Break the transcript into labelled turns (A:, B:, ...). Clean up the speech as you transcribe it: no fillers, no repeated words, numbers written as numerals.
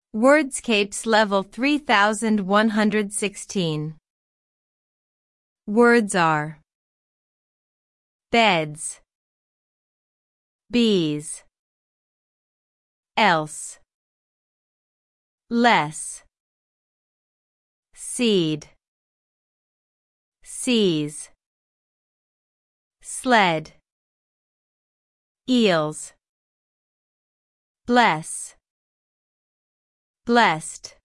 A: Wordscapes Level 3116. Words are beds, bees, else, less, seed, seas, sled, eels, bless, blessed.